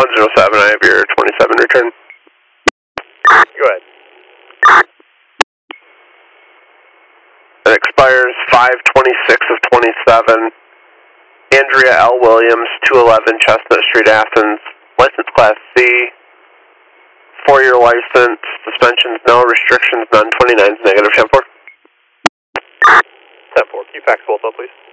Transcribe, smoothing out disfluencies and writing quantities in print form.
107, I have your 27 return. Go ahead. It expires 5/26 of 27. Andrea L. Williams, 211 Chestnut Street, Athens. License Class C. 4-year license. Suspensions no. Restrictions none. 29's negative. 10-4. 10-4. Can you fax both up, please?